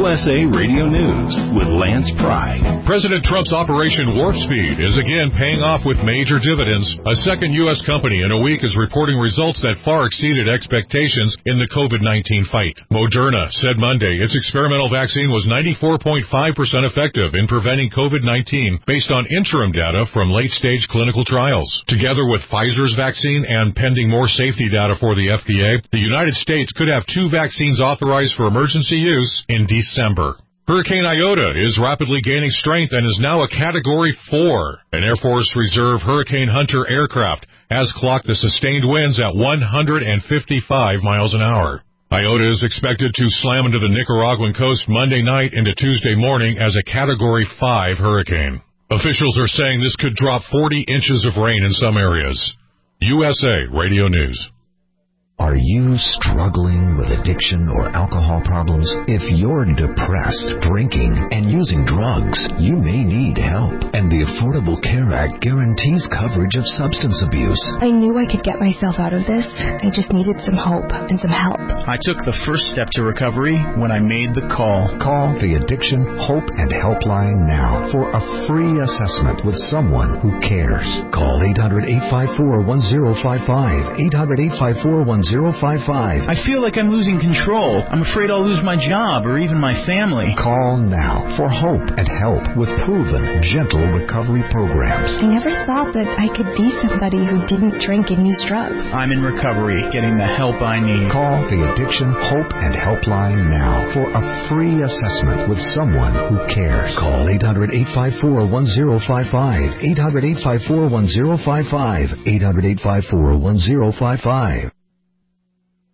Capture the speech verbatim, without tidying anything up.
U S A Radio News with Lance Pry. President Trump's Operation Warp Speed is again paying off with major dividends. A second U S company in a week is reporting results that far exceeded expectations in the COVID nineteen fight. Moderna said Monday its experimental vaccine was ninety-four point five percent effective in preventing COVID nineteen based on interim data from late-stage clinical trials. Together with Pfizer's vaccine and pending more safety data for the F D A, the United States could have two vaccines authorized for emergency use in December. Hurricane Iota is rapidly gaining strength and is now a Category four. An Air Force Reserve Hurricane Hunter aircraft has clocked the sustained winds at one hundred fifty-five miles an hour. Iota is expected to slam into the Nicaraguan coast Monday night into Tuesday morning as a Category five hurricane. Officials are saying this could drop forty inches of rain in some areas. U S A Radio News. Are you struggling with addiction or alcohol problems? If you're depressed, drinking, and using drugs, you may need help. And the Affordable Care Act guarantees coverage of substance abuse. I knew I could get myself out of this. I just needed some hope and some help. I took the first step to recovery when I made the call. Call the Addiction Hope and Helpline now for a free assessment with someone who cares. Call eight hundred, eight five four, one zero five five, eight hundred, eight five four, one zero five five. I feel like I'm losing control. I'm afraid I'll lose my job or even my family. Call now for hope and help with proven, gentle recovery programs. I never thought that I could be somebody who didn't drink and use drugs. I'm in recovery, getting the help I need. Call the Addiction Hope and Helpline now for a free assessment with someone who cares. Call eight hundred, eight five four, one zero five five, eight hundred, eight five four, one zero five five, eight hundred, eight five four, one zero five five.